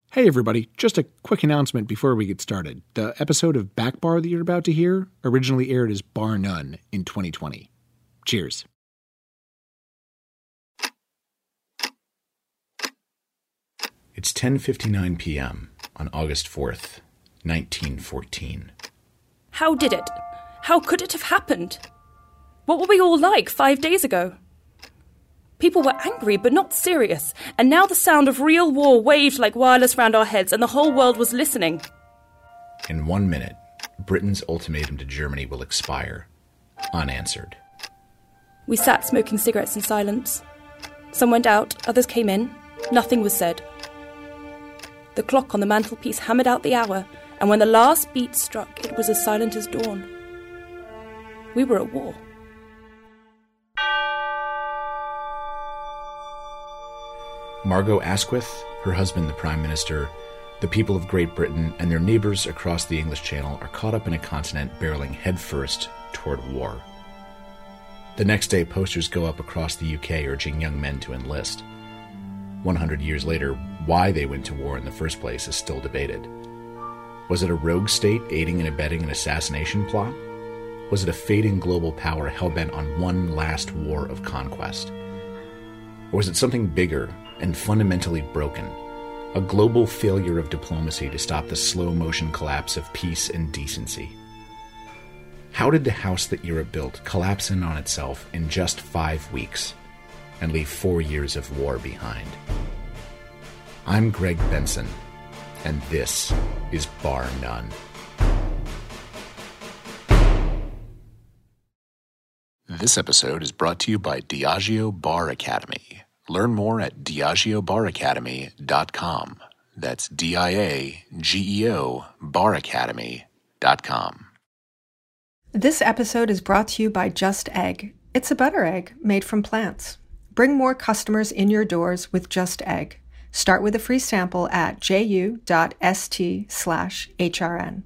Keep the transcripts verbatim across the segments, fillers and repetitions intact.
Hey everybody, just a quick announcement before we get started. The episode of Back Bar that you're about to hear originally aired as Bar None in twenty twenty. Cheers. It's ten fifty-nine p.m. on August fourth, nineteen fourteen. How did it? How could it have happened? What were we all like five days ago? People were angry but not serious, and now the sound of real war waved like wireless round our heads, and the whole world was listening. In one minute, Britain's ultimatum to Germany will expire, unanswered. We sat smoking cigarettes in silence. Some went out, others came in. Nothing was said. The clock on the mantelpiece hammered out the hour, and when the last beat struck, it was as silent as dawn. We were at war. Margot Asquith, her husband the Prime Minister, the people of Great Britain, and their neighbours across the English Channel are caught up in a continent barreling headfirst toward war. The next day, posters go up across the U K urging young men to enlist. One hundred years later, why they went to war in the first place is still debated. Was it a rogue state aiding and abetting an assassination plot? Was it a fading global power hell-bent on one last war of conquest? Or was it something bigger and fundamentally broken, a global failure of diplomacy to stop the slow-motion collapse of peace and decency? How did the house that Europe built collapse in on itself in just five weeks and leave four years of war behind? I'm Greg Benson, and this is Bar None. This episode is brought to you by Diageo Bar Academy. Learn more at diageo bar academy dot com. That's D I A G E O bar academy dot com. This episode is brought to you by Just Egg. It's a butter egg made from plants. Bring more customers in your doors with Just Egg. Start with a free sample at ju.st slash hrn.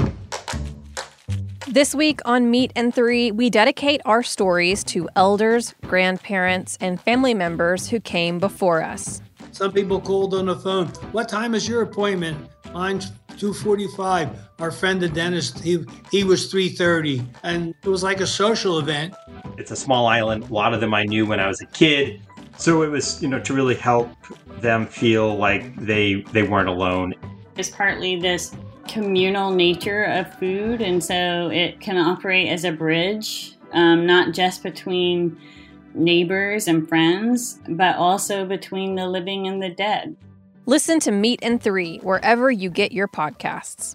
This week on Meat and Three, we dedicate our stories to elders, grandparents, and family members who came before us. Some people called on the phone. What time is your appointment? Mine's two forty-five. Our friend the dentist, he he was three thirty. And it was like a social event. It's a small island. A lot of them I knew when I was a kid. So it was, you know, to really help them feel like they they weren't alone. It's partly this communal nature of food, and so it can operate as a bridge, um, not just between neighbors and friends, but also between the living and the dead. Listen to Meat and Three wherever you get your podcasts.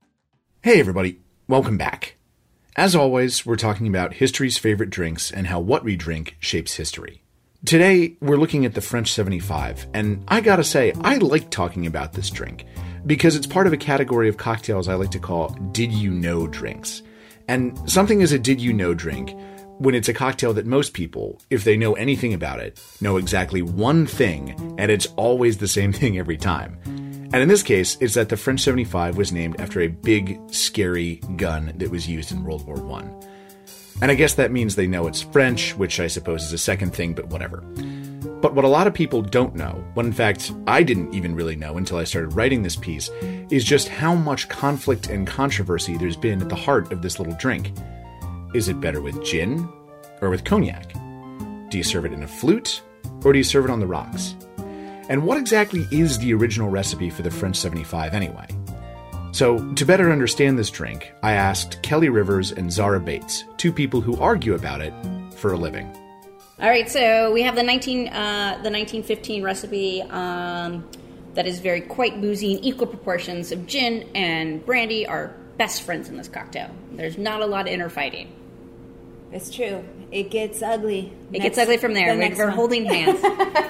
Hey everybody, welcome back. As always, we're talking about history's favorite drinks and how what we drink shapes history. Today, we're looking at the French seventy-five, and I gotta say, I like talking about this drink because it's part of a category of cocktails I like to call Did You Know drinks. And something is a Did You Know drink when it's a cocktail that most people, if they know anything about it, know exactly one thing, and it's always the same thing every time. And in this case, it's that the French seventy-five was named after a big, scary gun that was used in World War One. And I guess that means they know it's French, which I suppose is a second thing, but whatever. But what a lot of people don't know, what in fact I didn't even really know until I started writing this piece, is just how much conflict and controversy there's been at the heart of this little drink. Is it better with gin or with cognac? Do you serve it in a flute or do you serve it on the rocks? And what exactly is the original recipe for the French seventy-five anyway? So, to better understand this drink, I asked Kelly Rivers and Zara Bates, two people who argue about it for a living. All right, so we have the nineteen uh, the nineteen fifteen recipe um, that is very quite boozy in equal proportions of gin and brandy are best friends in this cocktail. There's not a lot of inner fighting. It's true. It gets ugly. It next, gets ugly from there. The We're holding hands.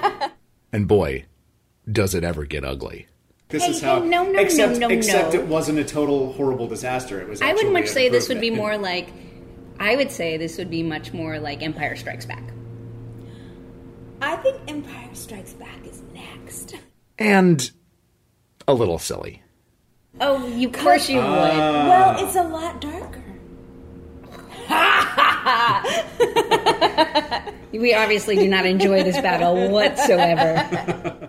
And boy, does it ever get ugly. This hey, is how. Hey, no, no, except, no, no, except no. it wasn't a total horrible disaster. It was. I would much an say this would be improvement. more like. I would say this would be much more like Empire Strikes Back. I think Empire Strikes Back is next. And a little silly. Oh, you, of course you uh, would. Well, it's a lot darker. We obviously do not enjoy this battle whatsoever.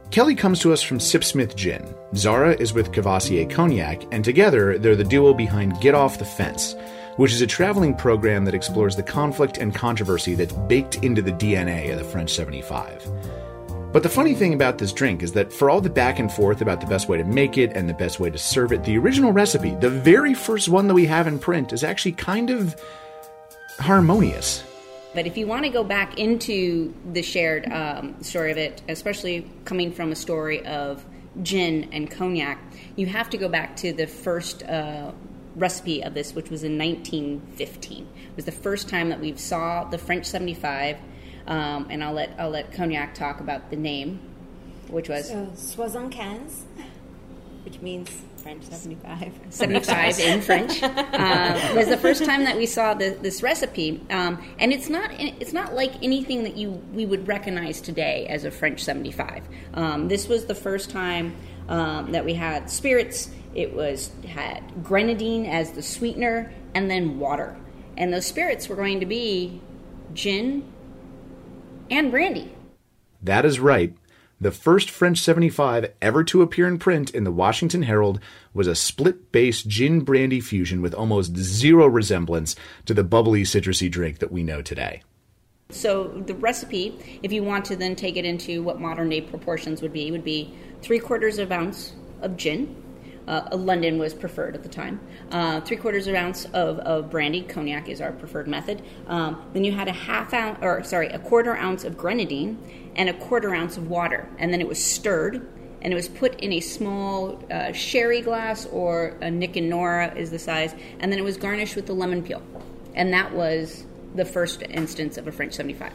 Kelly comes to us from Sipsmith Gin. Zara is with Cavassier Cognac, and together they're the duo behind Get Off the Fence, which is a traveling program that explores the conflict and controversy that's baked into the D N A of the French seventy-five. But the funny thing about this drink is that for all the back and forth about the best way to make it and the best way to serve it, the original recipe, the very first one that we have in print, is actually kind of harmonious. But if you want to go back into the shared um, story of it, especially coming from a story of gin and cognac, you have to go back to the first uh, recipe of this, which was in nineteen fifteen. It was the first time that we saw the French seventy-five, um, and I'll let I'll let Cognac talk about the name, which was so, soixante-quinze, which means French seventy-five. seventy-five in French. Uh, was the first time that we saw the, this recipe, um, and it's not it's not like anything that you we would recognize today as a French seventy-five. Um, this was the first time um, that we had spirits. It was had grenadine as the sweetener, and then water. And those spirits were going to be gin and brandy. That is right. The first French seventy-five ever to appear in print in the Washington Herald was a split-base gin-brandy fusion with almost zero resemblance to the bubbly, citrusy drink that we know today. So the recipe, if you want to then take it into what modern-day proportions would be, would be three-quarters of an ounce of gin. Uh, London was preferred at the time. Uh, three quarters of an ounce of, of brandy. Cognac is our preferred method. Um, then you had a half ounce, or sorry, a quarter ounce of grenadine and a quarter ounce of water. And then it was stirred, and it was put in a small uh, sherry glass, or a Nick and Nora is the size, and then it was garnished with the lemon peel. And that was the first instance of a French seventy-five.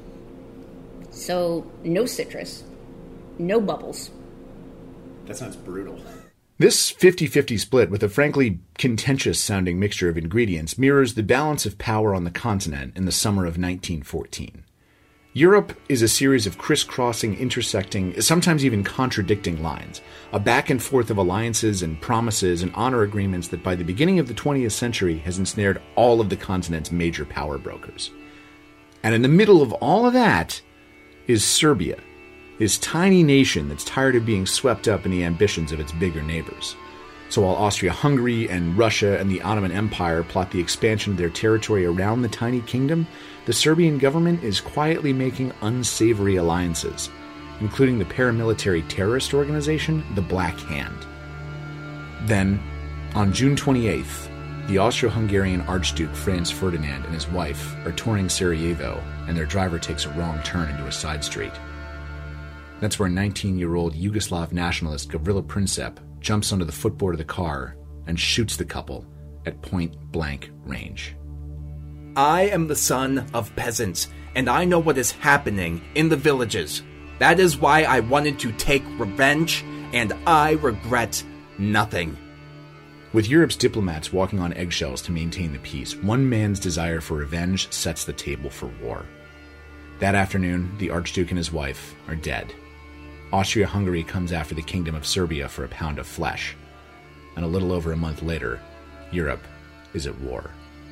So no citrus, no bubbles. That sounds brutal. This fifty-fifty split with a frankly contentious-sounding mixture of ingredients mirrors the balance of power on the continent in the summer of nineteen fourteen. Europe is a series of crisscrossing, intersecting, sometimes even contradicting lines, a back and forth of alliances and promises and honor agreements that by the beginning of the twentieth century has ensnared all of the continent's major power brokers. And in the middle of all of that is Serbia, this tiny nation that's tired of being swept up in the ambitions of its bigger neighbors. So while Austria-Hungary and Russia and the Ottoman Empire plot the expansion of their territory around the tiny kingdom, the Serbian government is quietly making unsavory alliances, including the paramilitary terrorist organization, the Black Hand. Then, on June twenty-eighth, the Austro-Hungarian Archduke Franz Ferdinand and his wife are touring Sarajevo, and their driver takes a wrong turn into a side street. That's where nineteen-year-old Yugoslav nationalist Gavrilo Princip jumps onto the footboard of the car and shoots the couple at point-blank range. I am the son of peasants, and I know what is happening in the villages. That is why I wanted to take revenge, and I regret nothing. With Europe's diplomats walking on eggshells to maintain the peace, one man's desire for revenge sets the table for war. That afternoon, the Archduke and his wife are dead. Austria-Hungary comes after the Kingdom of Serbia for a pound of flesh. And a little over a month later, Europe is at war.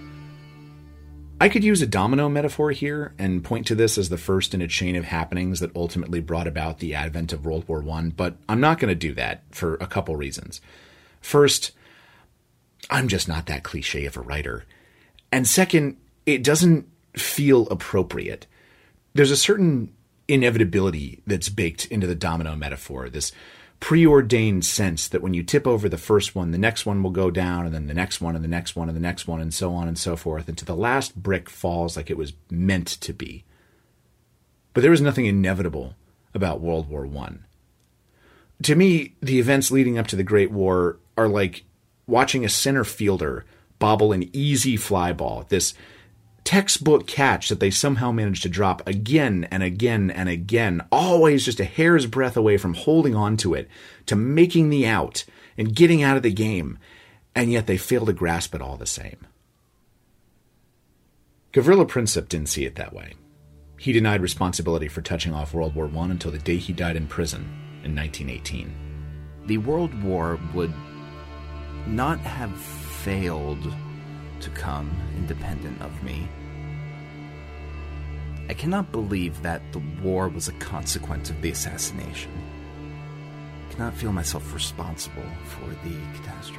I could use a domino metaphor here and point to this as the first in a chain of happenings that ultimately brought about the advent of World War One, but I'm not going to do that for a couple reasons. First, I'm just not that cliche of a writer. And second, it doesn't feel appropriate. There's a certain inevitability that's baked into the domino metaphor, this preordained sense that when you tip over the first one, the next one will go down, and then the next one, and the next one, and the next one, and so on and so forth, until the last brick falls like it was meant to be. But there was nothing inevitable about World War One. To me, the events leading up to the Great War are like watching a center fielder bobble an easy fly ball, this textbook catch that they somehow managed to drop again and again and again, always just a hair's breadth away from holding on to it, to making the out and getting out of the game, and yet they fail to grasp it all the same. Gavrilo Princip didn't see it that way. He denied responsibility for touching off World War One until the day he died in prison in nineteen eighteen. The World War would not have failed to come independent of me. I cannot believe that the war was a consequence of the assassination. cannot feel myself responsible for the catastrophe.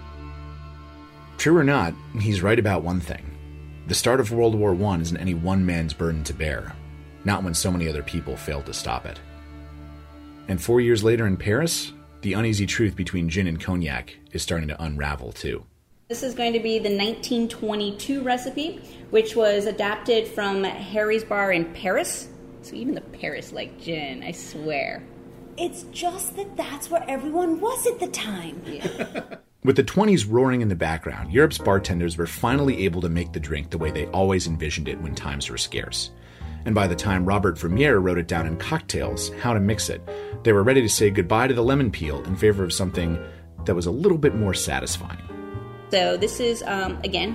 True or not, he's right about one thing. The start of World War One isn't any one man's burden to bear, not when so many other people failed to stop it. And four years later in Paris, the uneasy truth between gin and cognac is starting to unravel too. This is going to be the nineteen twenty-two recipe, which was adapted from Harry's Bar in Paris. So even the Paris like gin, I swear. It's just that that's where everyone was at the time. Yeah. With the twenties roaring in the background, Europe's bartenders were finally able to make the drink the way they always envisioned it when times were scarce. And by the time Robert Vermeer wrote it down in Cocktails, How to Mix It, they were ready to say goodbye to the lemon peel in favor of something that was a little bit more satisfying. So this is, um, again,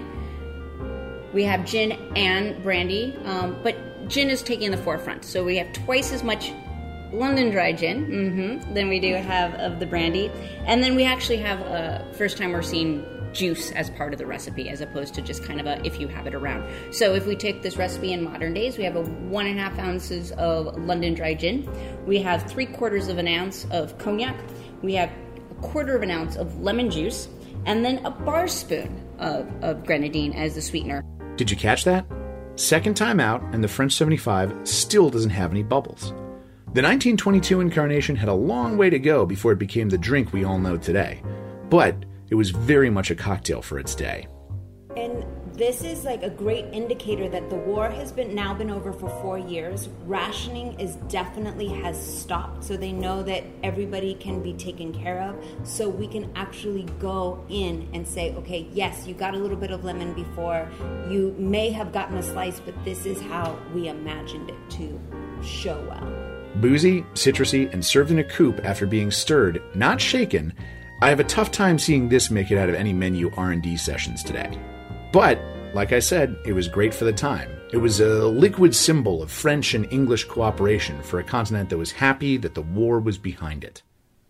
we have gin and brandy, um, but gin is taking the forefront. So we have twice as much London dry gin mm-hmm, than we do have of the brandy. And then we actually have, uh, first time we're seeing juice as part of the recipe as opposed to just kind of a if you have it around. So if we take this recipe in modern days, we have a one and a half ounces of London dry gin. We have three quarters of an ounce of cognac. We have a quarter of an ounce of lemon juice. And then a bar spoon of, of grenadine as the sweetener. Did you catch that? Second time out, and the French seventy-five still doesn't have any bubbles. The nineteen twenty-two incarnation had a long way to go before it became the drink we all know today. But it was very much a cocktail for its day. And this is like a great indicator that the war has been now been over for four years. Rationing is definitely has stopped, so they know that everybody can be taken care of. So we can actually go in and say, okay, yes, you got a little bit of lemon before. You may have gotten a slice, but this is how we imagined it to show well. Boozy, citrusy, and served in a coupe after being stirred, not shaken, I have a tough time seeing this make it out of any menu R and D sessions today. But, like I said, it was great for the time. It was a liquid symbol of French and English cooperation for a continent that was happy that the war was behind it.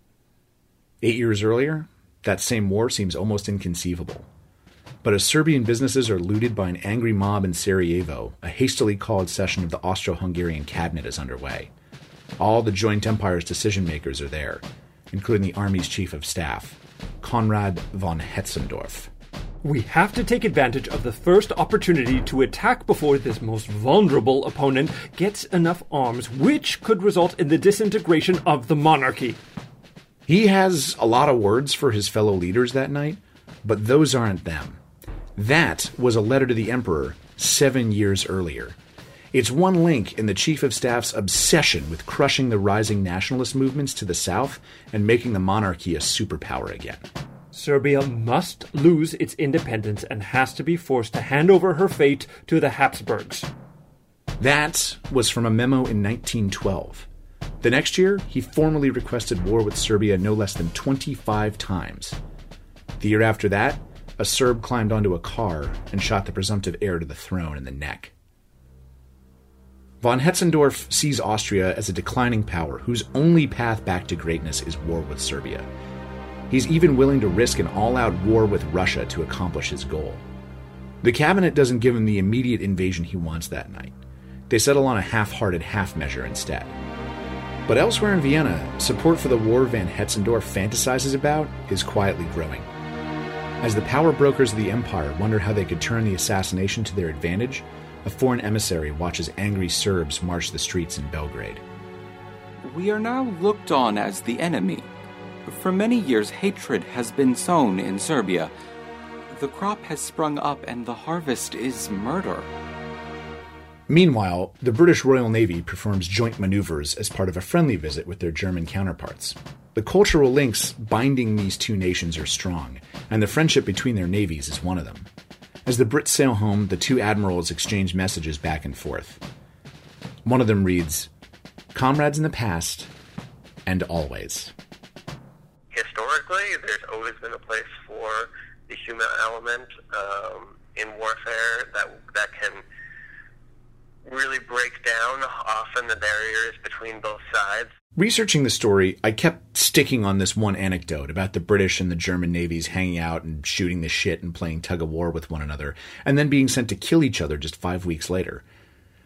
Eight years earlier, that same war seems almost inconceivable. But as Serbian businesses are looted by an angry mob in Sarajevo, a hastily called session of the Austro-Hungarian cabinet is underway. All the joint empire's decision-makers are there, including the army's chief of staff, Konrad von Hetzendorf. We have to take advantage of the first opportunity to attack before this most vulnerable opponent gets enough arms, which could result in the disintegration of the monarchy. He has a lot of words for his fellow leaders that night, but those aren't them. That was a letter to the emperor seven years earlier. It's one link in the Chief of Staff's obsession with crushing the rising nationalist movements to the south and making the monarchy a superpower again. Serbia must lose its independence and has to be forced to hand over her fate to the Habsburgs. That was from a memo in nineteen twelve. The next year, he formally requested war with Serbia no less than twenty-five times. The year after that, a Serb climbed onto a car and shot the presumptive heir to the throne in the neck. Von Hetzendorf sees Austria as a declining power whose only path back to greatness is war with Serbia. He's even willing to risk an all-out war with Russia to accomplish his goal. The cabinet doesn't give him the immediate invasion he wants that night. They settle on a half-hearted half measure instead. But elsewhere in Vienna, support for the war Von Hetzendorf fantasizes about is quietly growing. As the power brokers of the empire wonder how they could turn the assassination to their advantage, a foreign emissary watches angry Serbs march the streets in Belgrade. We are now looked on as the enemy. For many years, hatred has been sown in Serbia. The crop has sprung up and the harvest is murder. Meanwhile, the British Royal Navy performs joint maneuvers as part of a friendly visit with their German counterparts. The cultural links binding these two nations are strong, and the friendship between their navies is one of them. As the Brits sail home, the two admirals exchange messages back and forth. One of them reads, "Comrades in the past, and always." Historically, there's always been a place for the human element um, in warfare that that can really break down often the barriers between both sides. Researching the story, I kept sticking on this one anecdote about the British and the German navies hanging out and shooting the shit and playing tug-of-war with one another, and then being sent to kill each other just five weeks later.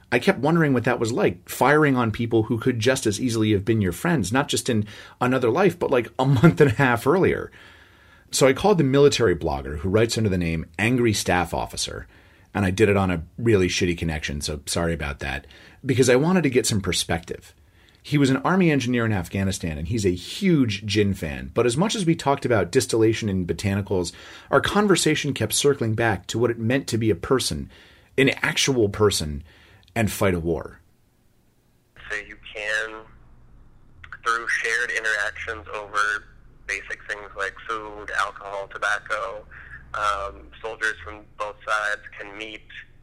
I kept wondering what that was like, firing on people who could just as easily have been your friends, not just in another life, but like a month and a half earlier. So I called the military blogger who writes under the name Angry Staff Officer, and I did it on a really shitty connection, so sorry about that, because I wanted to get some perspective. He was an army engineer in Afghanistan, and he's a huge gin fan, but as much as we talked about distillation and botanicals, our conversation kept circling back to what it meant to be a person, an actual person, and fight a war. So you can, through shared interactions over basic things like food, alcohol, tobacco, um, soldiers from both sides can meet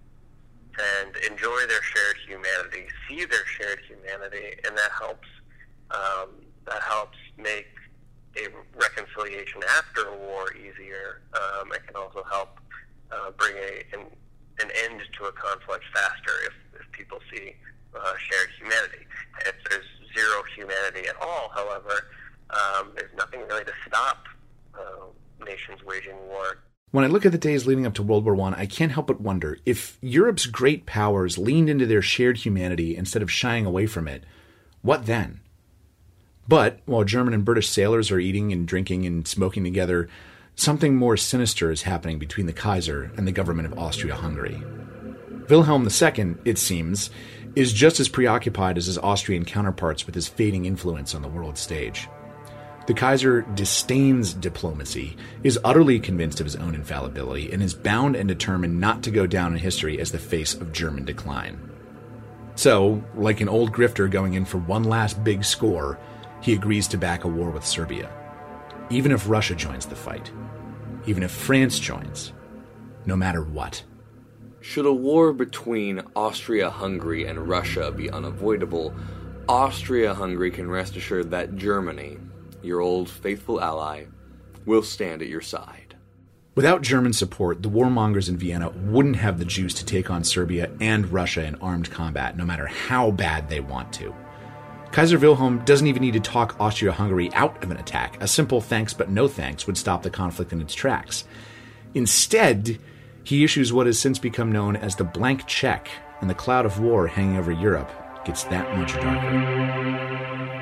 and enjoy their shared humanity, see their shared humanity, and that helps. Um, that helps make a reconciliation after a war easier. Um, it can also help uh, bring a an, an end to a conflict faster if, if people see uh, shared humanity. If there's zero humanity at all, however, um, there's nothing really to stop uh, nations waging war. When I look at the days leading up to World War One, I can't help but wonder if Europe's great powers leaned into their shared humanity instead of shying away from it, what then? But while German and British sailors are eating and drinking and smoking together, something more sinister is happening between the Kaiser and the government of Austria-Hungary. Wilhelm the Second, it seems, is just as preoccupied as his Austrian counterparts with his fading influence on the world stage. The Kaiser disdains diplomacy, is utterly convinced of his own infallibility, and is bound and determined not to go down in history as the face of German decline. So, like an old grifter going in for one last big score, he agrees to back a war with Serbia. Even if Russia joins the fight. Even if France joins. No matter what. Should a war between Austria-Hungary and Russia be unavoidable, Austria-Hungary can rest assured that Germany, your old faithful ally, will stand at your side. Without German support, the warmongers in Vienna wouldn't have the juice to take on Serbia and Russia in armed combat, no matter how bad they want to. Kaiser Wilhelm doesn't even need to talk Austria-Hungary out of an attack. A simple thanks but no thanks would stop the conflict in its tracks. Instead, he issues what has since become known as the blank check, and the cloud of war hanging over Europe gets that much darker.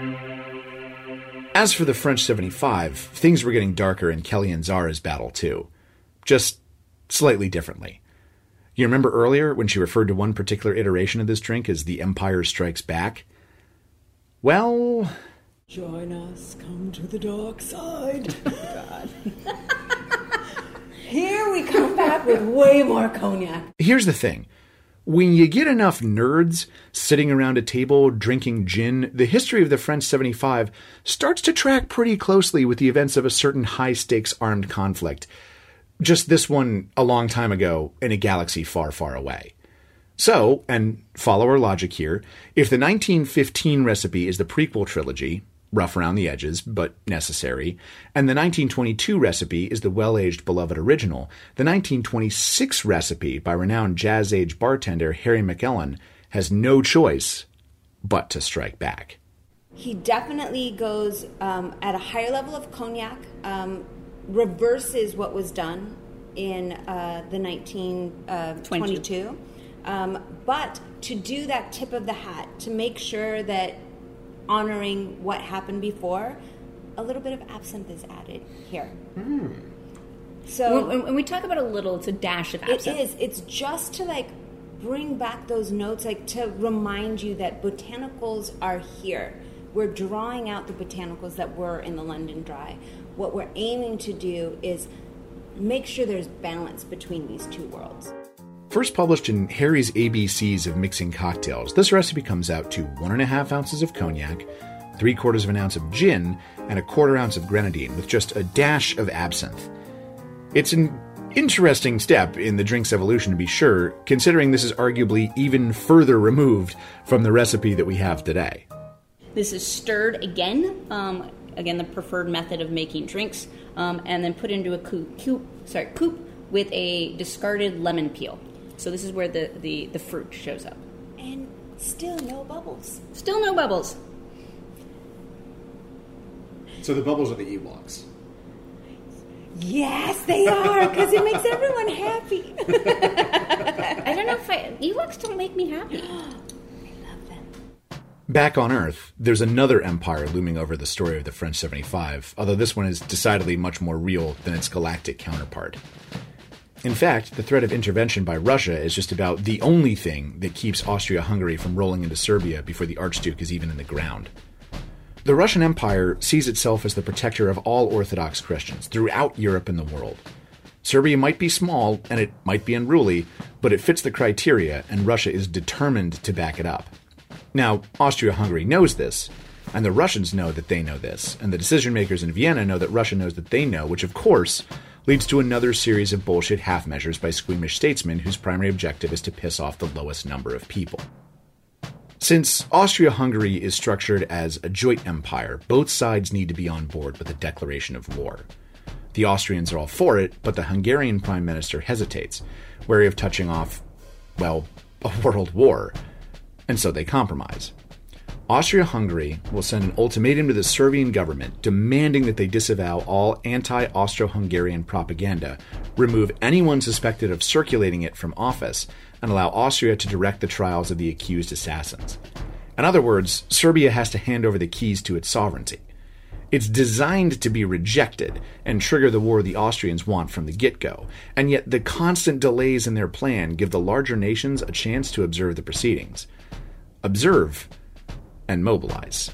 As for the French seventy-five, things were getting darker in Kelly and Zara's battle too. Just slightly differently. You remember earlier when she referred to one particular iteration of this drink as the Empire Strikes Back? Well... Join us, come to the dark side. God. Here we come back with way more cognac. Here's the thing. When you get enough nerds sitting around a table drinking gin, the history of the French seventy-five starts to track pretty closely with the events of a certain high-stakes armed conflict. Just this one a long time ago in a galaxy far, far away. So, and follow our logic here, if the nineteen fifteen recipe is the prequel trilogy, rough around the edges, but necessary, and the nineteen twenty-two recipe is the well-aged beloved original, the nineteen twenty-six recipe by renowned jazz-age bartender Harry McEllen has no choice but to strike back. He definitely goes um, at a higher level of cognac, um, reverses what was done in uh, the nineteen twenty-two, um, but to do that tip of the hat, to make sure that honoring what happened before, a little bit of absinthe is added here. Mm. So when, when we talk about a little, it's a dash of absinthe. It is. It's just to like bring back those notes, like to remind you that botanicals are here. We're drawing out the botanicals that were in the London Dry. What we're aiming to do is make sure there's balance between these two worlds. First published in Harry's A B Cs of Mixing Cocktails, this recipe comes out to one and a half ounces of cognac, three quarters of an ounce of gin, and a quarter ounce of grenadine, with just a dash of absinthe. It's an interesting step in the drink's evolution, to be sure, considering this is arguably even further removed from the recipe that we have today. This is stirred again, um, again the preferred method of making drinks, um, and then put into a coupe, coupe, sorry, coupe with a discarded lemon peel. So this is where the, the, the fruit shows up. And still no bubbles. Still no bubbles. So the bubbles are the Ewoks. Yes, they are, because it makes everyone happy. I don't know if I... Ewoks don't make me happy. Back on Earth, there's another empire looming over the story of the French seventy-five, although this one is decidedly much more real than its galactic counterpart. In fact, the threat of intervention by Russia is just about the only thing that keeps Austria-Hungary from rolling into Serbia before the Archduke is even in the ground. The Russian Empire sees itself as the protector of all Orthodox Christians throughout Europe and the world. Serbia might be small, and it might be unruly, but it fits the criteria, and Russia is determined to back it up. Now, Austria-Hungary knows this, and the Russians know that they know this, and the decision-makers in Vienna know that Russia knows that they know, which, of course, leads to another series of bullshit half-measures by squeamish statesmen whose primary objective is to piss off the lowest number of people. Since Austria-Hungary is structured as a joint empire, both sides need to be on board with a declaration of war. The Austrians are all for it, but the Hungarian prime minister hesitates, wary of touching off, well, a world war, and so they compromise. Austria-Hungary will send an ultimatum to the Serbian government demanding that they disavow all anti-Austro-Hungarian propaganda, remove anyone suspected of circulating it from office, and allow Austria to direct the trials of the accused assassins. In other words, Serbia has to hand over the keys to its sovereignty. It's designed to be rejected and trigger the war the Austrians want from the get-go, and yet the constant delays in their plan give the larger nations a chance to observe the proceedings. Observe and mobilize.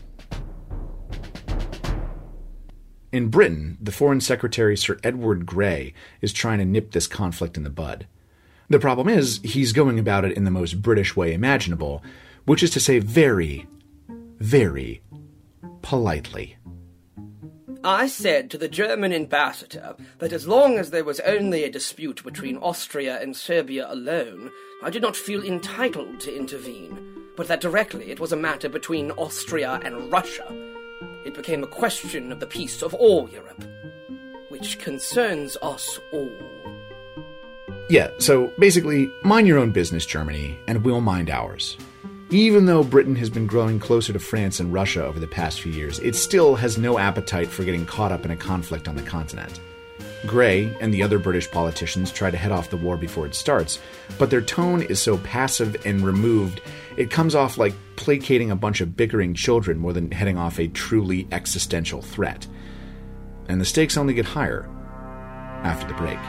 In Britain, the Foreign Secretary Sir Edward Grey is trying to nip this conflict in the bud. The problem is, he's going about it in the most British way imaginable, which is to say very, very politely. I said to the German ambassador that as long as there was only a dispute between Austria and Serbia alone, I did not feel entitled to intervene, but that directly it was a matter between Austria and Russia. It became a question of the peace of all Europe, which concerns us all. Yeah, so basically, mind your own business, Germany, and we'll mind ours. Even though Britain has been growing closer to France and Russia over the past few years, it still has no appetite for getting caught up in a conflict on the continent. Grey and the other British politicians try to head off the war before it starts, but their tone is so passive and removed, it comes off like placating a bunch of bickering children more than heading off a truly existential threat. And the stakes only get higher after the break.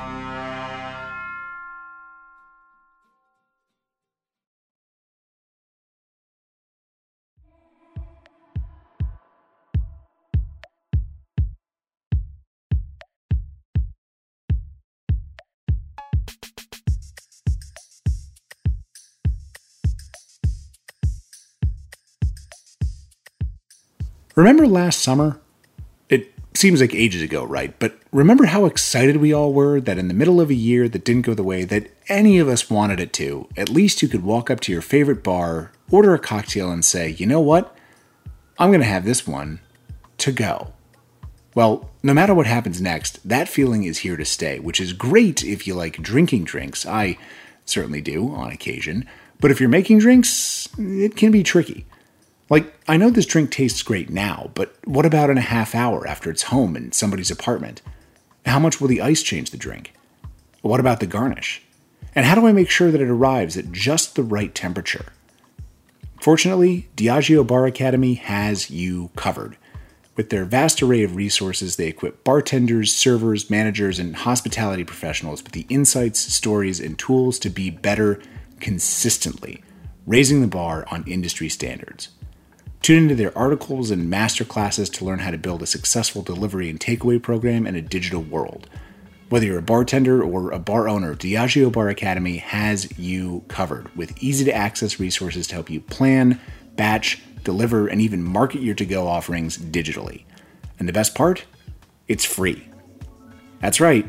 Remember last summer? It seems like ages ago, right? But remember how excited we all were that in the middle of a year that didn't go the way that any of us wanted it to, at least you could walk up to your favorite bar, order a cocktail, and say, you know what? I'm going to have this one to go. Well, no matter what happens next, that feeling is here to stay, which is great if you like drinking drinks. I certainly do on occasion. But if you're making drinks, it can be tricky. Like, I know this drink tastes great now, but what about in a half hour after it's home in somebody's apartment? How much will the ice change the drink? What about the garnish? And how do I make sure that it arrives at just the right temperature? Fortunately, Diageo Bar Academy has you covered. With their vast array of resources, they equip bartenders, servers, managers, and hospitality professionals with the insights, stories, and tools to be better consistently, raising the bar on industry standards. Tune into their articles and masterclasses to learn how to build a successful delivery and takeaway program in a digital world. Whether you're a bartender or a bar owner, Diageo Bar Academy has you covered with easy-to-access resources to help you plan, batch, deliver, and even market your to-go offerings digitally. And the best part? It's free. That's right,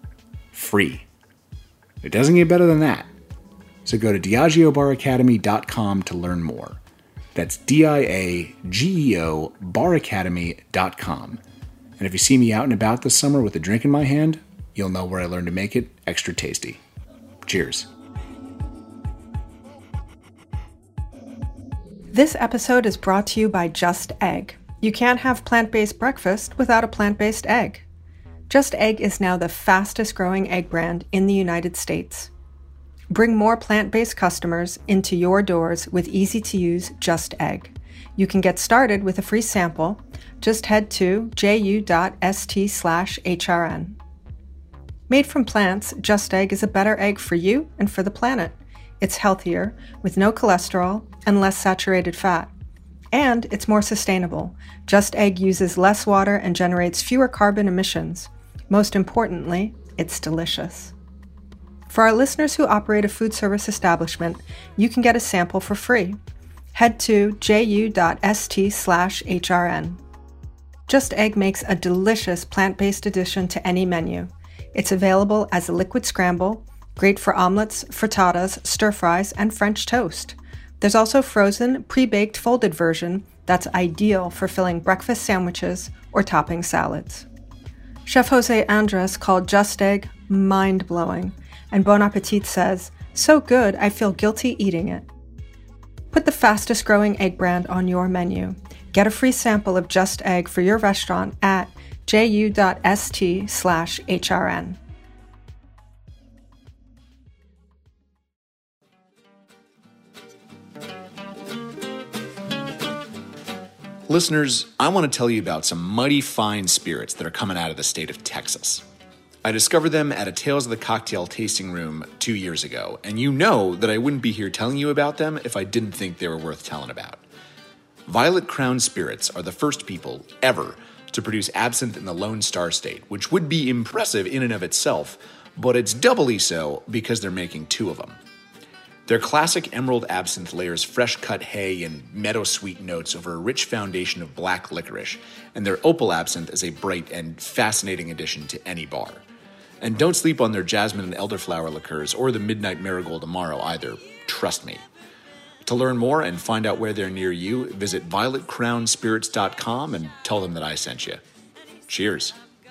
free. It doesn't get better than that. So go to diageo bar academy dot com to learn more. That's D I A G E O bar academy dot com. And if you see me out and about this summer with a drink in my hand, you'll know where I learned to make it extra tasty. Cheers. This episode is brought to you by Just Egg. You can't have plant-based breakfast without a plant-based egg. Just Egg is now the fastest growing egg brand in the United States. Bring more plant-based customers into your doors with easy-to-use Just Egg. You can get started with a free sample. Just head to ju.st slash hrn. Made from plants, Just Egg is a better egg for you and for the planet. It's healthier, with no cholesterol and less saturated fat. And it's more sustainable. Just Egg uses less water and generates fewer carbon emissions. Most importantly, it's delicious. For our listeners who operate a food service establishment, you can get a sample for free. Head to ju.st slash hrn. Just Egg makes a delicious plant-based addition to any menu. It's available as a liquid scramble, great for omelets, frittatas, stir-fries, and French toast. There's also frozen, pre-baked folded version that's ideal for filling breakfast sandwiches or topping salads. Chef Jose Andres called Just Egg mind-blowing, and Bon Appetit says, "So good, I feel guilty eating it." Put the fastest growing egg brand on your menu. Get a free sample of Just Egg for your restaurant at ju.st slash hrn. Listeners, I want to tell you about some mighty fine spirits that are coming out of the state of Texas. I discovered them at a Tales of the Cocktail tasting room two years ago, and you know that I wouldn't be here telling you about them if I didn't think they were worth telling about. Violet Crown Spirits are the first people ever to produce absinthe in the Lone Star State, which would be impressive in and of itself, but it's doubly so because they're making two of them. Their classic emerald absinthe layers fresh-cut hay and meadow-sweet notes over a rich foundation of black licorice, and their opal absinthe is a bright and fascinating addition to any bar. And don't sleep on their jasmine and elderflower liqueurs or the midnight marigold amaro either, trust me. To learn more and find out where they're near you, visit violet crown spirits dot com and tell them that I sent you. Cheers.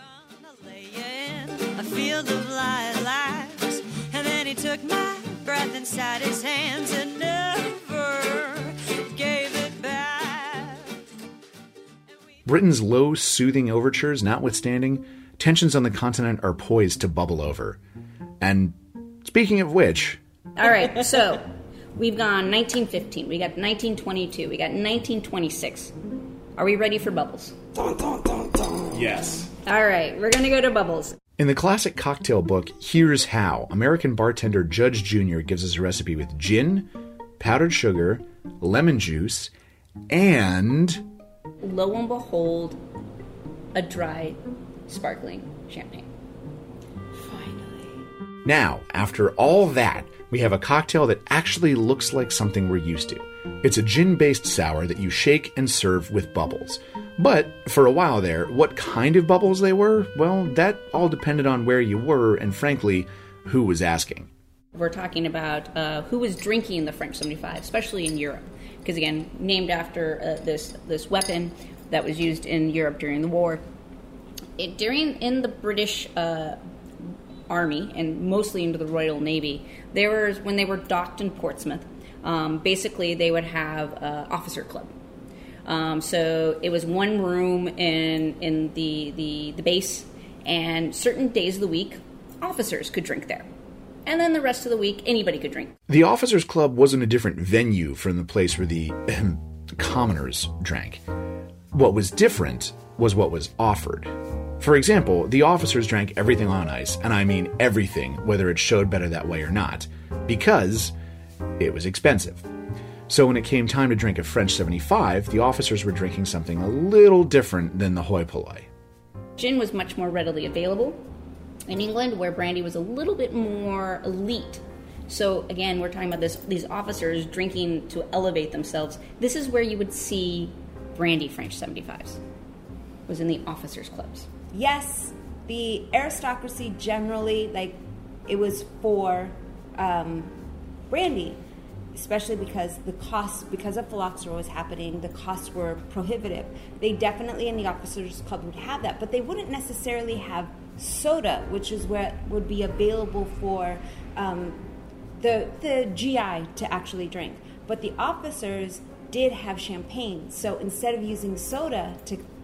A field of lilacs, and then he took my breath inside his hands and never gave it back. Britain's low, soothing overtures notwithstanding, tensions on the continent are poised to bubble over. And speaking of which... All right, so we've gone nineteen fifteen, we got nineteen twenty-two, we got nineteen twenty-six. Are we ready for bubbles? Dun, dun, dun, dun. Yes. All right, we're going to go to bubbles. In the classic cocktail book, Here's How, American bartender Judge Junior gives us a recipe with gin, powdered sugar, lemon juice, and... Lo and behold, a dry, sparkling champagne. Now, after all that, we have a cocktail that actually looks like something we're used to. It's a gin-based sour that you shake and serve with bubbles. But for a while there, what kind of bubbles they were, well, that all depended on where you were and, frankly, who was asking. We're talking about uh, who was drinking the French seventy-five, especially in Europe. Because, again, named after uh, this this weapon that was used in Europe during the war. It, during in the British uh, Army, and mostly into the Royal Navy, there was, when they were docked in Portsmouth, um, basically they would have an officer club. Um, so it was one room in in the, the, the base, and certain days of the week, officers could drink there. And then the rest of the week, anybody could drink. The Officers Club wasn't a different venue from the place where the commoners drank. What was different was what was offered. For example, the officers drank everything on ice, and I mean everything, whether it showed better that way or not, because it was expensive. So when it came time to drink a French seventy-five, the officers were drinking something a little different than the hoi polloi. Gin was much more readily available in England, where brandy was a little bit more elite. So again, we're talking about this, these officers drinking to elevate themselves. This is where you would see brandy French seventy-fives, was in the officers' clubs. Yes, the aristocracy generally, like, it was for um, brandy, especially because the costs, because of phylloxera was happening, the costs were prohibitive. They definitely in the officers' club would have that, but they wouldn't necessarily have soda, which is what would be available for um, the the G I to actually drink. But the officers did have champagne, so instead of using soda to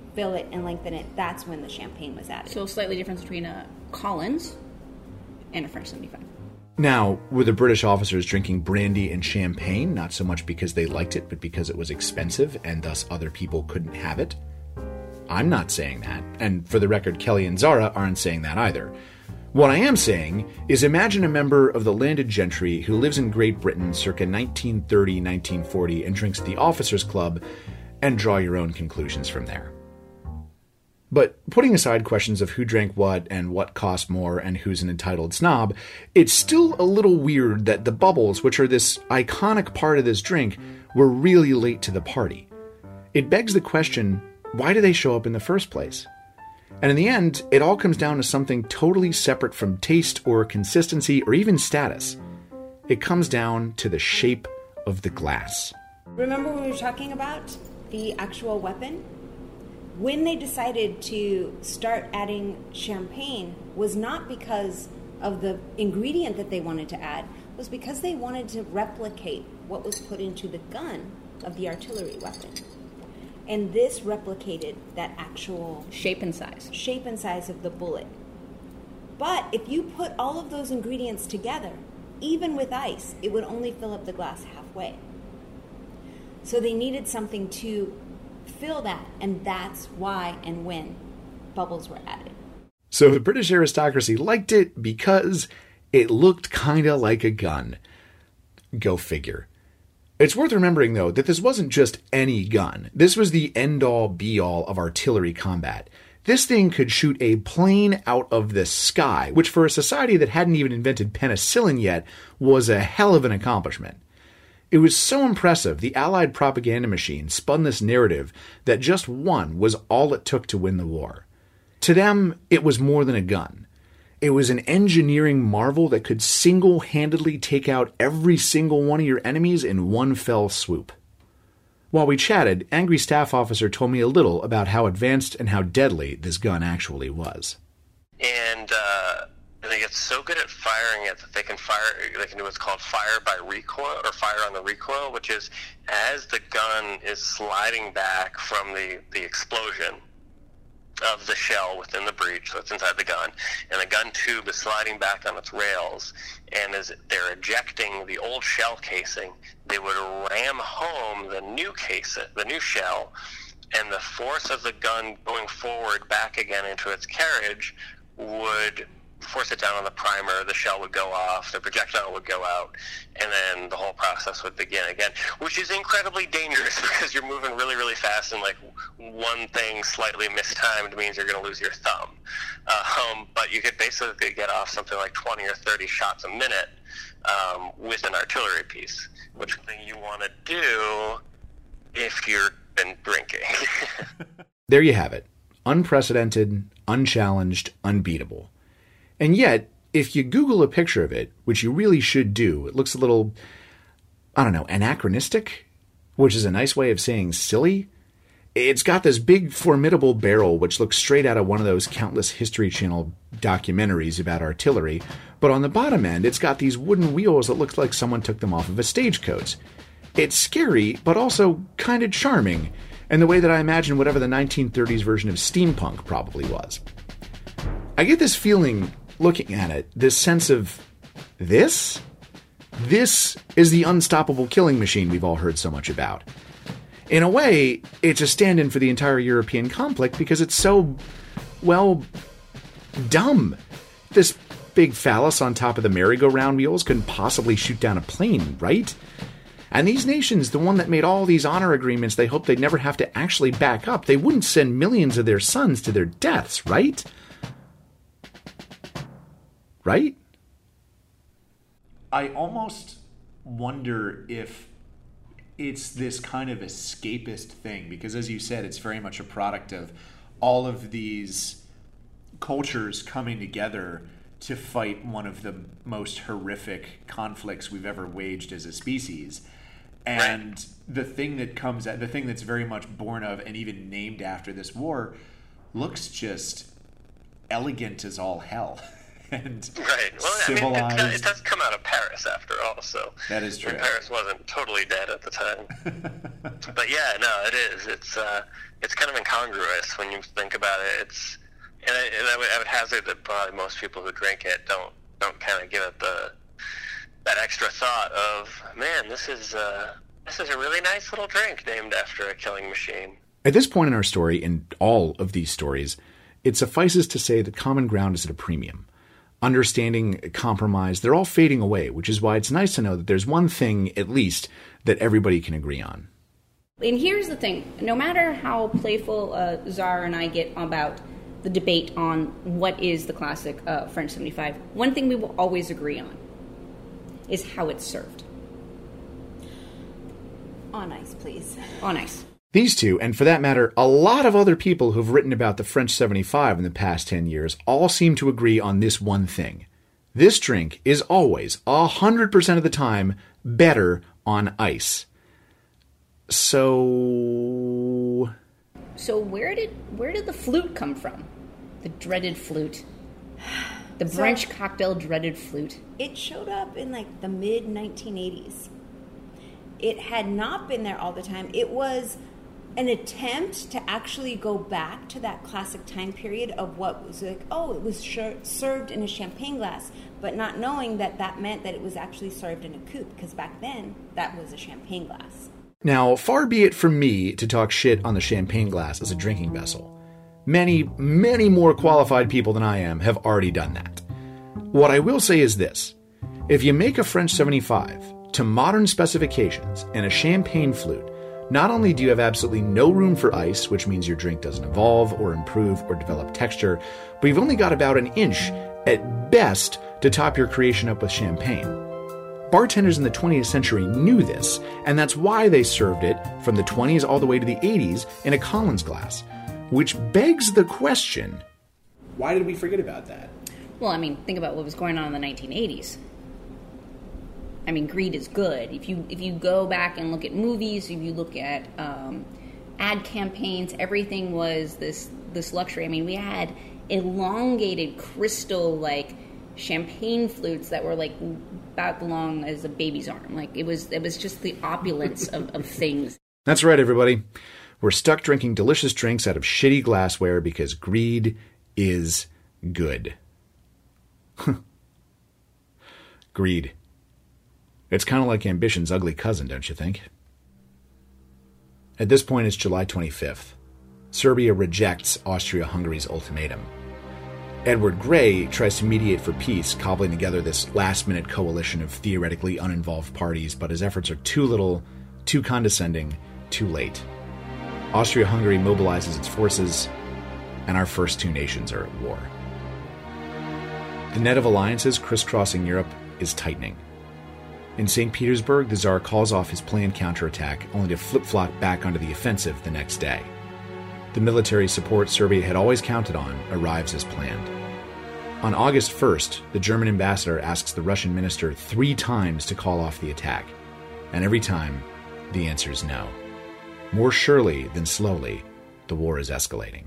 fill it and lengthen it, that's when the champagne was added. So slightly difference between a Collins and a French seventy-five. Now, were the British officers drinking brandy and champagne, not so much because they liked it, but because it was expensive and thus other people couldn't have it? I'm not saying that, and for the record, Kelly and Zara aren't saying that either. What I am saying is imagine a member of the landed gentry who lives in Great Britain circa nineteen thirty, nineteen forty and drinks at the Officers' Club, and draw your own conclusions from there. But putting aside questions of who drank what and what cost more and who's an entitled snob, it's still a little weird that the bubbles, which are this iconic part of this drink, were really late to the party. It begs the question, why do they show up in the first place? And in the end, it all comes down to something totally separate from taste or consistency or even status. It comes down to the shape of the glass. Remember when we were talking about the actual weapon? When they decided to start adding champagne was not because of the ingredient that they wanted to add, it was because they wanted to replicate what was put into the gun of the artillery weapon. And this replicated that actual shape and size. Shape and size of the bullet. But if you put all of those ingredients together, even with ice, it would only fill up the glass halfway. So they needed something to fill that, and that's why and when bubbles were added. So the British aristocracy liked it because it looked kinda like a gun. Go figure. It's worth remembering, though, that this wasn't just any gun. This was the end-all, be-all of artillery combat. This thing could shoot a plane out of the sky, which for a society that hadn't even invented penicillin yet was a hell of an accomplishment. It was so impressive, the Allied propaganda machine spun this narrative that just one was all it took to win the war. To them, it was more than a gun. It was an engineering marvel that could single-handedly take out every single one of your enemies in one fell swoop. While we chatted, Angry Staff Officer told me a little about how advanced and how deadly this gun actually was. And, uh... And they get so good at firing it that they can fire. They can do what's called fire by recoil, or fire on the recoil, which is as the gun is sliding back from the, the explosion of the shell within the breech, so it's inside the gun, and the gun tube is sliding back on its rails, and as they're ejecting the old shell casing, they would ram home the new case, the new shell, and the force of the gun going forward back again into its carriage would force it down on the primer, the shell would go off, the projectile would go out, and then the whole process would begin again, which is incredibly dangerous because you're moving really, really fast, and like one thing slightly mistimed means you're going to lose your thumb. Uh, um, but you could basically get off something like twenty or thirty shots a minute um, with an artillery piece, which is something you want to do if you've been drinking. There you have it. Unprecedented, unchallenged, unbeatable. And yet, if you Google a picture of it, which you really should do, it looks a little, I don't know, anachronistic, which is a nice way of saying silly. It's got this big, formidable barrel, which looks straight out of one of those countless History Channel documentaries about artillery, but on the bottom end, it's got these wooden wheels that look like someone took them off of a stagecoach. It's scary, but also kind of charming, in the way that I imagine whatever the nineteen thirties version of steampunk probably was. I get this feeling, looking at it, this sense of, this? This is the unstoppable killing machine we've all heard so much about. In a way, it's a stand-in for the entire European conflict because it's so, well, dumb. This big phallus on top of the merry-go-round wheels couldn't possibly shoot down a plane, right? And these nations, the one that made all these honor agreements they hoped they'd never have to actually back up, they wouldn't send millions of their sons to their deaths, right? Right? I almost wonder if it's this kind of escapist thing, because as you said, it's very much a product of all of these cultures coming together to fight one of the most horrific conflicts we've ever waged as a species. And right. the thing that comes at the thing that's very much born of and even named after this war looks just elegant as all hell. and right. Well, civilized. I mean, it, it does come out of Paris after all, so that is true. And Paris wasn't totally dead at the time. But yeah, no, it is. It's uh, it's kind of incongruous when you think about it. It's and I, and I, would, I would hazard that probably most people who drink it don't don't kind of give it the that extra thought of, man, this is uh, this is a really nice little drink named after a killing machine. At this point in our story, in all of these stories, it suffices to say that common ground is at a premium. Understanding, compromise, they're all fading away, which is why it's nice to know that there's one thing, at least, that everybody can agree on. And here's the thing. No matter how playful uh, Zara and I get about the debate on what is the classic uh, French seventy-five, one thing we will always agree on is how it's served. On ice, please. On ice. These two, and for that matter, a lot of other people who've written about the French seventy-five in the past ten years, all seem to agree on this one thing. This drink is always, one hundred percent of the time, better on ice. So... So where did where did the flute come from? The dreaded flute. The So- French cocktail dreaded flute. It showed up in like the mid nineteen eighties. It had not been there all the time. It was an attempt to actually go back to that classic time period of what was like, oh, it was sh- served in a champagne glass, but not knowing that that meant that it was actually served in a coupe, because back then that was a champagne glass. Now, far be it from me to talk shit on the champagne glass as a drinking vessel. Many, many more qualified people than I am have already done that. What I will say is this. If you make a French seventy-five to modern specifications and a champagne flute, not only do you have absolutely no room for ice, which means your drink doesn't evolve or improve or develop texture, but you've only got about an inch, at best, to top your creation up with champagne. Bartenders in the twentieth century knew this, and that's why they served it from the twenties all the way to the eighties in a Collins glass. Which begs the question, why did we forget about that? Well, I mean, think about what was going on in the nineteen eighties. I mean, greed is good. If you if you go back and look at movies, if you look at um, ad campaigns, everything was this this luxury. I mean, we had elongated crystal like champagne flutes that were like about as long as a baby's arm. Like it was it was just the opulence of, of things. That's right, everybody. We're stuck drinking delicious drinks out of shitty glassware because greed is good. Greed. It's kind of like ambition's ugly cousin, don't you think? At this point, it's July twenty-fifth. Serbia rejects Austria-Hungary's ultimatum. Edward Grey tries to mediate for peace, cobbling together this last-minute coalition of theoretically uninvolved parties, but his efforts are too little, too condescending, too late. Austria-Hungary mobilizes its forces, and our first two nations are at war. The net of alliances crisscrossing Europe is tightening. In Saint Petersburg, the Tsar calls off his planned counterattack, only to flip-flop back onto the offensive the next day. The military support Serbia had always counted on arrives as planned. On August first, the German ambassador asks the Russian minister three times to call off the attack, and every time, the answer is no. More surely than slowly, the war is escalating.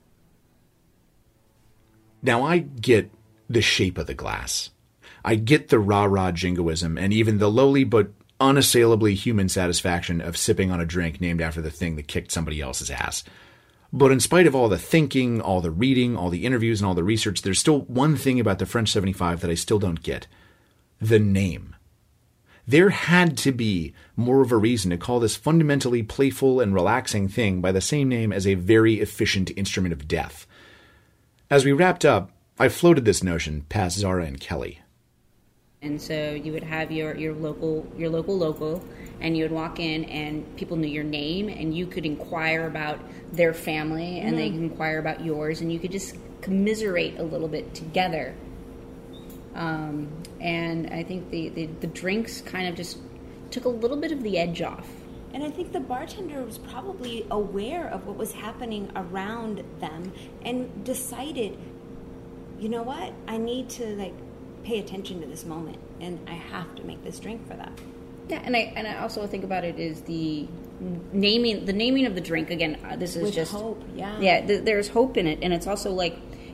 Now, I get the shape of the glass. I get the rah-rah jingoism and even the lowly but unassailably human satisfaction of sipping on a drink named after the thing that kicked somebody else's ass. But in spite of all the thinking, all the reading, all the interviews, and all the research, there's still one thing about the French seventy-five that I still don't get. The name. There had to be more of a reason to call this fundamentally playful and relaxing thing by the same name as a very efficient instrument of death. As we wrapped up, I floated this notion past Zara and Kelly. And so you would have your, your local your local local, and you would walk in, and people knew your name, and you could inquire about their family, and mm-hmm. they could inquire about yours, and you could just commiserate a little bit together. Um, and I think the, the, the drinks kind of just took a little bit of the edge off. And I think the bartender was probably aware of what was happening around them and decided, you know what, I need to like pay attention to this moment, and I have to make this drink for that. Yeah, and I and I also think about it is the naming the naming of the drink. Again, uh, this is With just hope. Yeah, yeah. Th- there's hope in it, and it's also like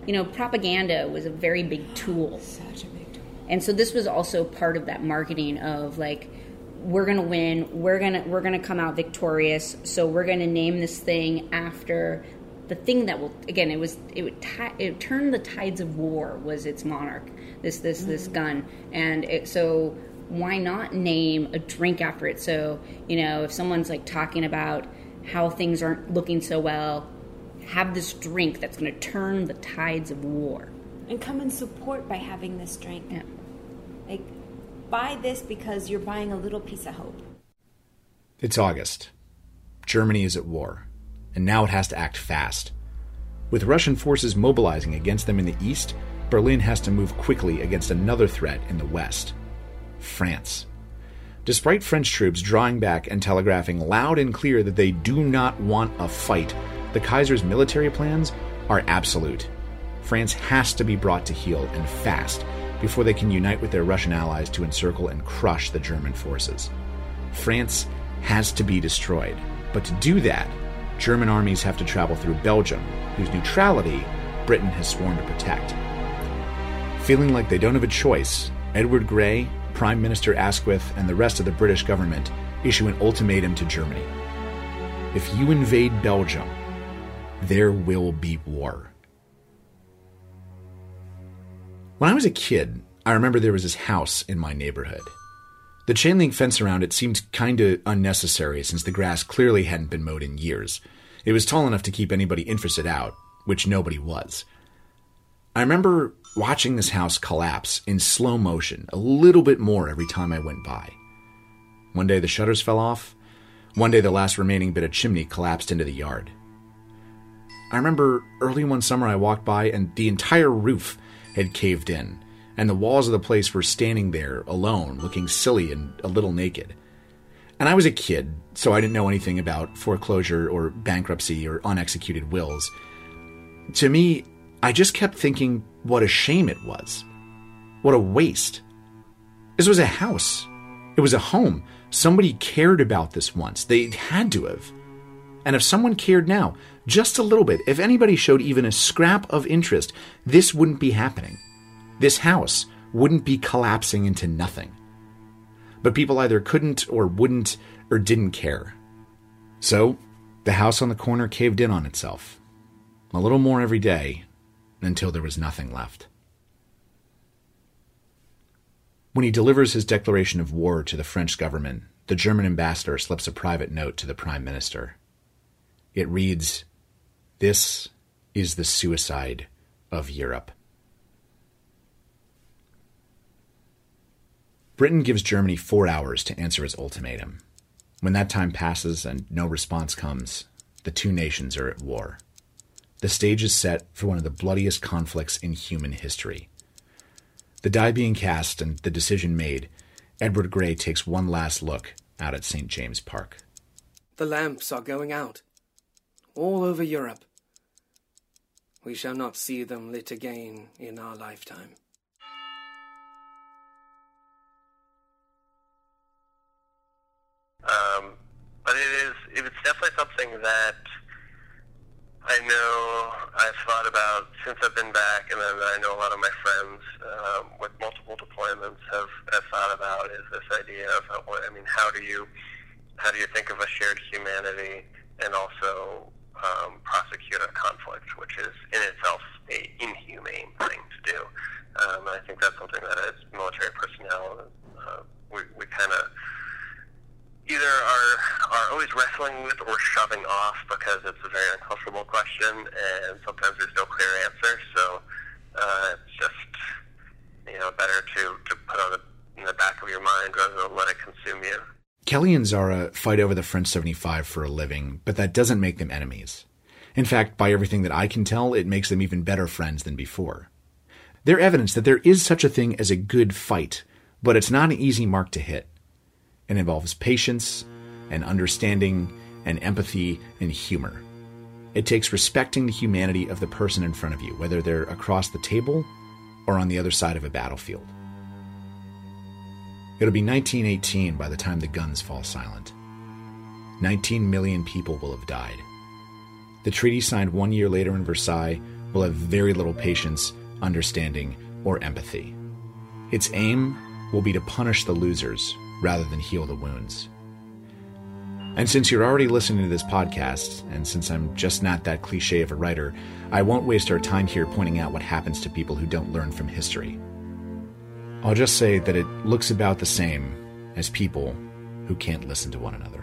you know, propaganda was a very big tool. Such a big tool. And so this was also part of that marketing of like, we're gonna win, we're gonna we're gonna come out victorious, so we're gonna name this thing after the thing that will, again, it was it would ti- it turned the tides of war, was its monarch, this this mm-hmm. this gun. And it, so why not name a drink after it? So, you know, if someone's like talking about how things aren't looking so well, have this drink that's going to turn the tides of war. And come and support by having this drink. Yeah. Like, buy this because you're buying a little piece of hope. It's August. Germany is at war, and now it has to act fast. With Russian forces mobilizing against them in the east, Berlin has to move quickly against another threat in the west. France. Despite French troops drawing back and telegraphing loud and clear that they do not want a fight, the Kaiser's military plans are absolute. France has to be brought to heel, and fast, before they can unite with their Russian allies to encircle and crush the German forces. France has to be destroyed, but to do that, German armies have to travel through Belgium, whose neutrality Britain has sworn to protect. Feeling like they don't have a choice, Edward Grey, Prime Minister Asquith, and the rest of the British government issue an ultimatum to Germany. If you invade Belgium, there will be war. When I was a kid, I remember there was this house in my neighborhood. The chain link fence around it seemed kinda unnecessary since the grass clearly hadn't been mowed in years. It was tall enough to keep anybody interested out, which nobody was. I remember watching this house collapse in slow motion a little bit more every time I went by. One day the shutters fell off. One day the last remaining bit of chimney collapsed into the yard. I remember early one summer I walked by and the entire roof had caved in, and the walls of the place were standing there alone, looking silly and a little naked. And I was a kid, so I didn't know anything about foreclosure or bankruptcy or unexecuted wills. To me, I just kept thinking what a shame it was. What a waste. This was a house. It was a home. Somebody cared about this once. They had to have. And if someone cared now, just a little bit, if anybody showed even a scrap of interest, this wouldn't be happening. This house wouldn't be collapsing into nothing. But people either couldn't or wouldn't or didn't care. So, the house on the corner caved in on itself. A little more every day, until there was nothing left. When he delivers his declaration of war to the French government, the German ambassador slips a private note to the Prime Minister. It reads, "This is the suicide of Europe." Britain gives Germany four hours to answer its ultimatum. When that time passes and no response comes, the two nations are at war. The stage is set for one of the bloodiest conflicts in human history. The die being cast and the decision made, Edward Grey takes one last look out at Saint James Park. The lamps are going out, all over Europe. We shall not see them lit again in our lifetime. Um, but it is, it's definitely something that I know I've thought about since I've been back, and then I know a lot of my friends um, with multiple deployments have, have thought about is this idea of, how, I mean, how do you how do you think of a shared humanity and also um, prosecute a conflict, which is in itself a inhumane thing to do. Um, and I think that's something that as military personnel, uh, we, we kind of either are are always wrestling with or shoving off because it's a very uncomfortable question, and sometimes there's no clear answer. So uh, it's just, you know, better to, to put on the, in the back of your mind rather than let it consume you. Kelly and Zara fight over the French seventy-five for a living, but that doesn't make them enemies. In fact, by everything that I can tell, it makes them even better friends than before. They're evidence that there is such a thing as a good fight, but it's not an easy mark to hit. It involves patience and understanding and empathy and humor. It takes respecting the humanity of the person in front of you, whether they're across the table or on the other side of a battlefield. It'll be nineteen eighteen by the time the guns fall silent. nineteen million people will have died. The treaty signed one year later in Versailles will have very little patience, understanding, or empathy. Its aim will be to punish the losers rather than heal the wounds. And since you're already listening to this podcast, and since I'm just not that cliche of a writer, I won't waste our time here pointing out what happens to people who don't learn from history. I'll just say that it looks about the same as people who can't listen to one another.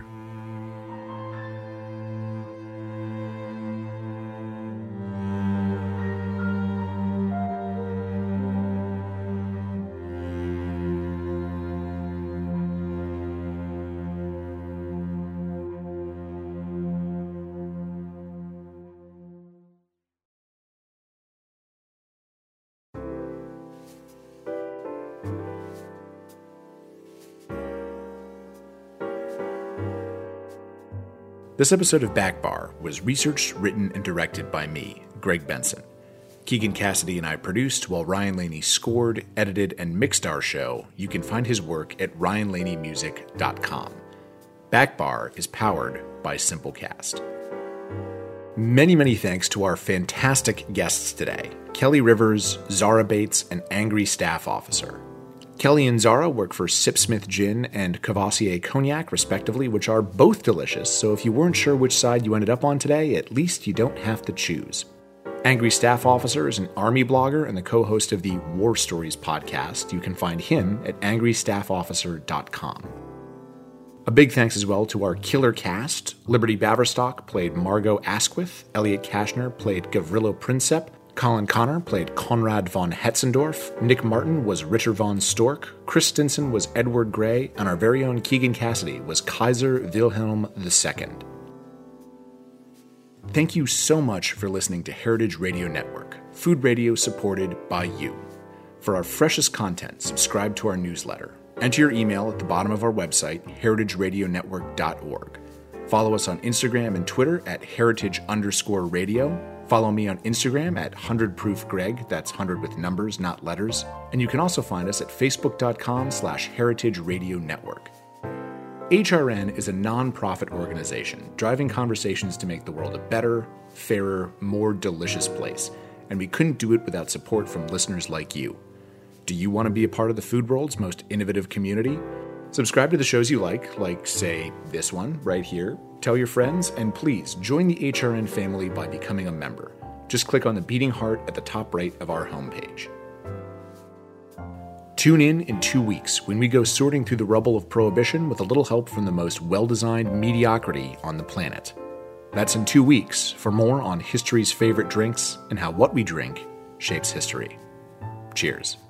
This episode of Back Bar was researched, written, and directed by me, Greg Benson. Keegan Cassidy and I produced, while Ryan Laney scored, edited, and mixed our show. You can find his work at ryan laney music dot com. Back Bar is powered by Simplecast. Many, many thanks to our fantastic guests today, Kelly Rivers, Zara Bates, and Angry Staff Officer. Kelly and Zara work for Sipsmith Gin and Cavassier Cognac, respectively, which are both delicious, so if you weren't sure which side you ended up on today, at least you don't have to choose. Angry Staff Officer is an Army blogger and the co-host of the War Stories podcast. You can find him at angry staff officer dot com. A big thanks as well to our killer cast. Liberty Baverstock played Margot Asquith, Elliot Kashner played Gavrilo Princip, Colin Connor played Konrad von Hetzendorf, Nick Martin was Richard von Stork, Chris Stinson was Edward Gray, and our very own Keegan Cassidy was Kaiser Wilhelm the Second. Thank you so much for listening to Heritage Radio Network, food radio supported by you. For our freshest content, subscribe to our newsletter. Enter your email at the bottom of our website, heritage radio network dot org. Follow us on Instagram and Twitter at heritage underscore radio. Follow me on Instagram at one hundred proof greg, that's one hundred with numbers, not letters. And you can also find us at facebook.com slash heritage radio network. H R N is a non-profit organization driving conversations to make the world a better, fairer, more delicious place. And we couldn't do it without support from listeners like you. Do you want to be a part of the food world's most innovative community? Subscribe to the shows you like, like, say, this one right here. Tell your friends, and please join the H R N family by becoming a member. Just click on the beating heart at the top right of our homepage. Tune in in two weeks when we go sorting through the rubble of Prohibition with a little help from the most well-designed mediocrity on the planet. That's in two weeks for more on history's favorite drinks and how what we drink shapes history. Cheers.